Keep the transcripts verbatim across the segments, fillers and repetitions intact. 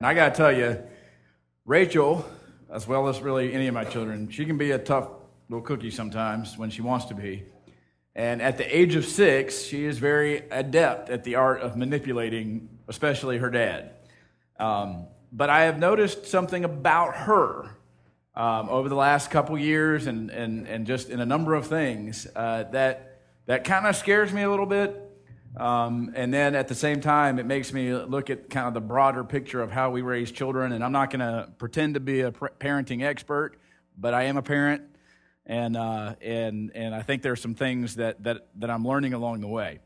And I got to tell you, Rachel, as well as really any of my children, she can be a tough little cookie sometimes when she wants to be. And at the age of six, she is very adept at the art of manipulating, especially her dad. Um, but I have noticed something about her um, over the last couple years and, and, and just in a number of things uh, that, that kind of scares me a little bit. Um, and then at the same time, it makes me look at kind of the broader picture of how we raise children. And I'm not going to pretend to be a parenting expert, but I am a parent, and uh, and and I think there's some things that that that I'm learning along the way.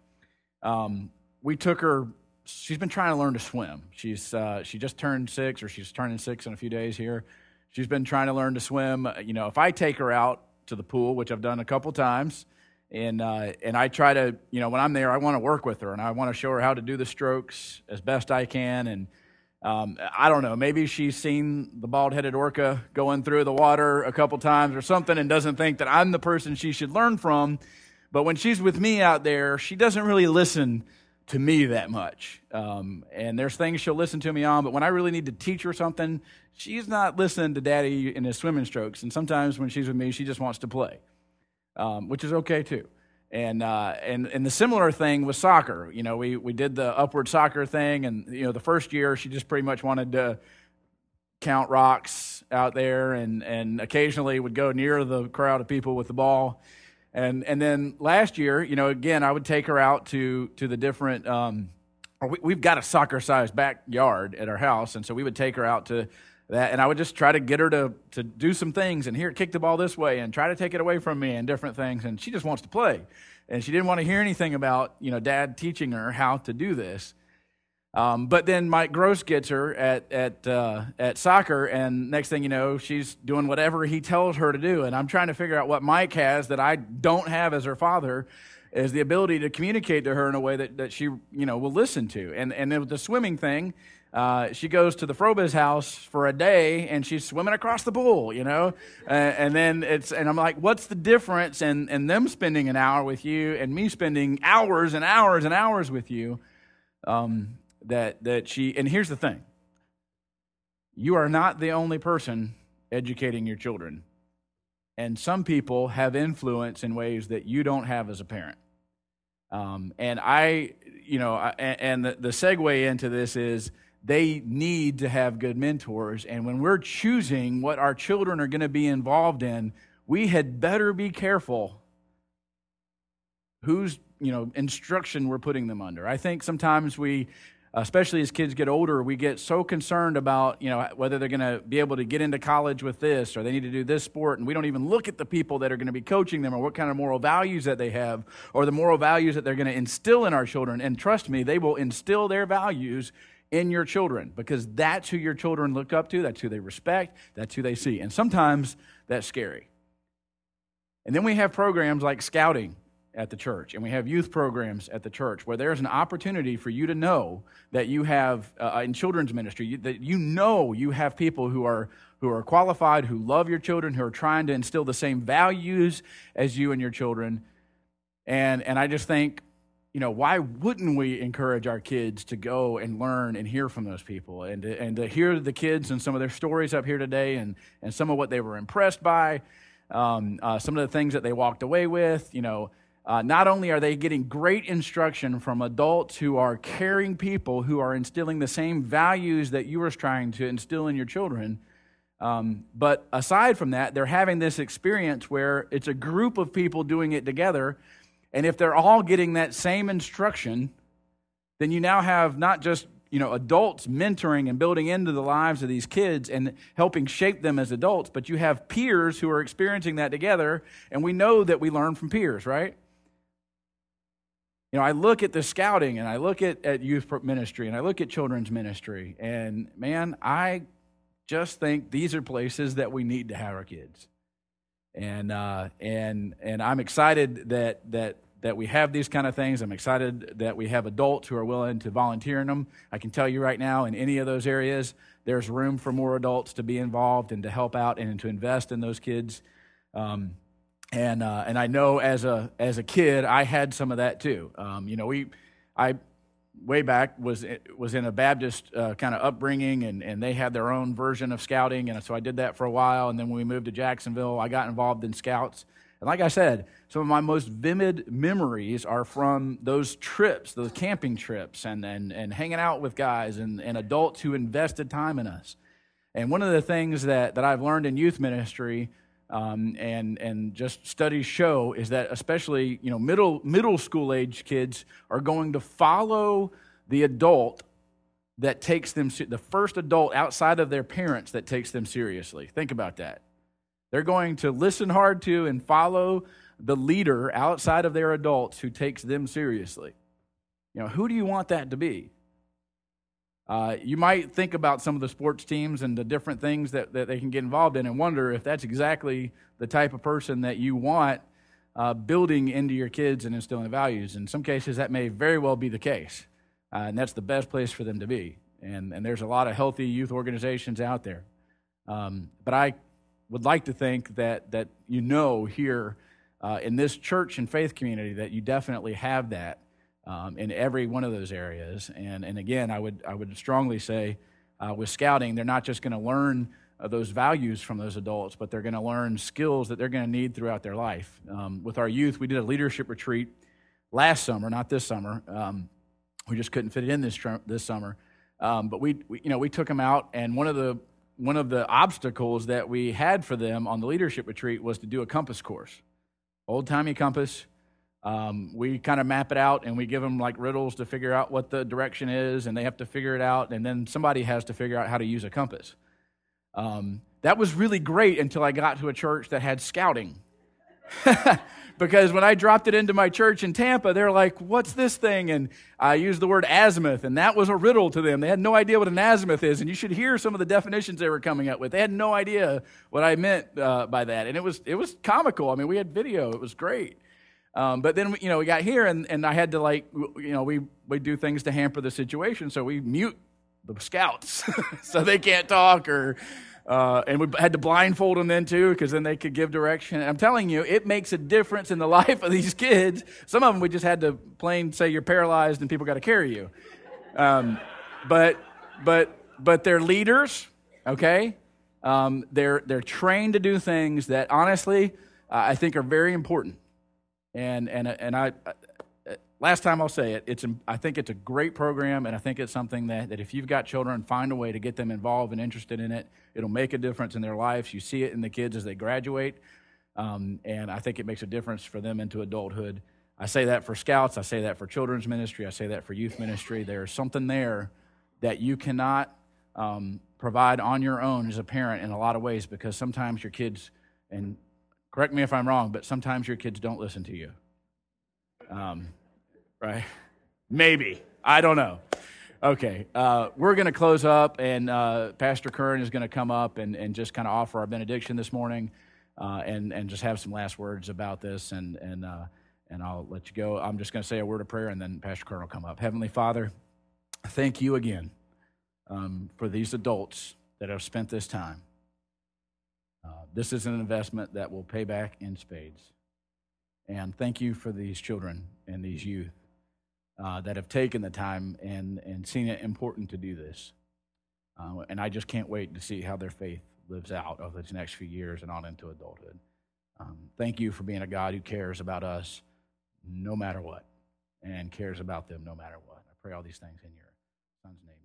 Um, we took her; she's been trying to learn to swim. She's uh, she just turned six, or she's turning six in a few days here. She's been trying to learn to swim. You know, if I take her out to the pool, which I've done a couple times. And uh, and I try to, you know, when I'm there, I want to work with her, and I want to show her how to do the strokes as best I can. And um, I don't know, maybe she's seen the bald-headed orca going through the water a couple times or something and doesn't think that I'm the person she should learn from. But when she's with me out there, she doesn't really listen to me that much. Um, and there's things she'll listen to me on, but when I really need to teach her something, she's not listening to Daddy in his swimming strokes. And sometimes when she's with me, she just wants to play. Um, which is okay too, and uh, and and the similar thing with soccer. You know, we we did the upward soccer thing, and you know, the first year she just pretty much wanted to count rocks out there, and and occasionally would go near the crowd of people with the ball, and and then last year, you know, again, I would take her out to to the different. Um, or we, we've got a soccer-sized backyard at our house, and so we would take her out to that, and I would just try to get her to to do some things, and here, kick the ball this way, and try to take it away from me, and different things, and she just wants to play, and she didn't want to hear anything about, you know, Dad teaching her how to do this. Um, but then Mike Gross gets her at at uh, at soccer, and next thing you know, she's doing whatever he tells her to do, and I'm trying to figure out what Mike has that I don't have as her father, is the ability to communicate to her in a way that, that she, you know, will listen to. And and with the swimming thing, Uh, she goes to the Frobis house for a day, and she's swimming across the pool, you know, uh, and then it's, and I'm like, what's the difference in, in them spending an hour with you and me spending hours and hours and hours with you? Um, that that she, and here's the thing: you are not the only person educating your children, and some people have influence in ways that you don't have as a parent. Um, and I, you know, I, and the, the segue into this is, they need to have good mentors. And when we're choosing what our children are going to be involved in, we had better be careful whose, you know, instruction we're putting them under. I think sometimes we, especially as kids get older, we get so concerned about, you know, whether they're going to be able to get into college with this, or they need to do this sport, and we don't even look at the people that are going to be coaching them, or what kind of moral values that they have, or the moral values that they're going to instill in our children. And trust me, they will instill their values in your children, because that's who your children look up to, that's who they respect, that's who they see. And sometimes that's scary. And then we have programs like scouting at the church, and we have youth programs at the church where there's an opportunity for you to know that you have, uh, in children's ministry, you, that you know you have people who are who are qualified, who love your children, who are trying to instill the same values as you and your children. And and I just think, you know, why wouldn't we encourage our kids to go and learn and hear from those people, and to, and to hear the kids and some of their stories up here today, and, and some of what they were impressed by, um, uh, some of the things that they walked away with. You know, uh, not only are they getting great instruction from adults who are caring people who are instilling the same values that you are trying to instill in your children, um, but aside from that, they're having this experience where it's a group of people doing it together. And if they're all getting that same instruction, then you now have not just, you know, adults mentoring and building into the lives of these kids and helping shape them as adults, but you have peers who are experiencing that together, and we know that we learn from peers, right? You know, I look at the scouting, and I look at, at youth ministry, and I look at children's ministry, and man, I just think these are places that we need to have our kids. And uh, and and I'm excited that that that we have these kind of things. I'm excited that we have adults who are willing to volunteer in them. I can tell you right now, in any of those areas, there's room for more adults to be involved and to help out and to invest in those kids. Um, and uh, and I know as a as a kid, I had some of that too. Um, you know, we I way back was was in a Baptist uh, kind of upbringing, and, and they had their own version of scouting, and so I did that for a while, and then when we moved to Jacksonville, I got involved in scouts. And like I said, some of my most vivid memories are from those trips, those camping trips, and and, and hanging out with guys and, and adults who invested time in us. And one of the things that, that I've learned in youth ministry um, and and just studies show is that especially you know middle middle school age kids are going to follow the adult that takes them, the first adult outside of their parents that takes them seriously. Think about that. They're going to listen hard to and follow the leader outside of their adults who takes them seriously. You know, who do you want that to be? Uh, you might think about some of the sports teams and the different things that, that they can get involved in and wonder if that's exactly the type of person that you want uh, building into your kids and instilling values. In some cases, that may very well be the case, uh, and that's the best place for them to be. And, and there's a lot of healthy youth organizations out there. Um, but I would like to think that that you know here uh, in this church and faith community that you definitely have that um, in every one of those areas. And and again, I would I would strongly say uh, with scouting, they're not just going to learn uh, those values from those adults, but they're going to learn skills that they're going to need throughout their life. Um, with our youth, we did a leadership retreat last summer, not this summer. Um, we just couldn't fit it in this tr- this summer. Um, but we, we you know we took them out, and one of the One of the obstacles that we had for them on the leadership retreat was to do a compass course, old-timey compass. Um, we kind of map it out, and we give them like riddles to figure out what the direction is, and they have to figure it out, and then somebody has to figure out how to use a compass. Um, that was really great until I got to a church that had scouting. Because when I dropped it into my church in Tampa, they're like, what's this thing? And I used the word azimuth, and that was a riddle to them. They had no idea what an azimuth is, and you should hear some of the definitions they were coming up with. They had no idea what I meant uh, by that, and it was it was comical. I mean, we had video. It was great. Um, but then, you know, we got here, and, and I had to, like, you know, we, we do things to hamper the situation, so we mute the scouts so they can't talk or... Uh, and we had to blindfold them then, too, because then they could give direction. And I'm telling you, it makes a difference in the life of these kids. Some of them, we just had to plain say you're paralyzed and people got to carry you. Um, but but but they're leaders, okay? Um, they're they're trained to do things that, honestly, uh, I think are very important. And and and I... Last time I'll say it, it's I think it's a great program, and I think it's something that, that if you've got children, find a way to get them involved and interested in it. It'll make a difference in their lives. You see it in the kids as they graduate, um, and I think it makes a difference for them into adulthood. I say that for scouts. I say that for children's ministry. I say that for youth ministry. There's something there that you cannot um, provide on your own as a parent in a lot of ways, because sometimes your kids, and correct me if I'm wrong, but sometimes your kids don't listen to you. Um Right? Maybe. I don't know. Okay. Uh, we're going to close up, and uh, Pastor Kern is going to come up and, and just kind of offer our benediction this morning uh, and, and just have some last words about this, and and uh, and I'll let you go. I'm just going to say a word of prayer, and then Pastor Kern will come up. Heavenly Father, thank you again um, for these adults that have spent this time. Uh, this is an investment that will pay back in spades. And thank you for these children and these youth Uh, that have taken the time and, and seen it important to do this. Uh, and I just can't wait to see how their faith lives out over these next few years and on into adulthood. Um, thank you for being a God who cares about us no matter what, and cares about them no matter what. I pray all these things in your Son's name.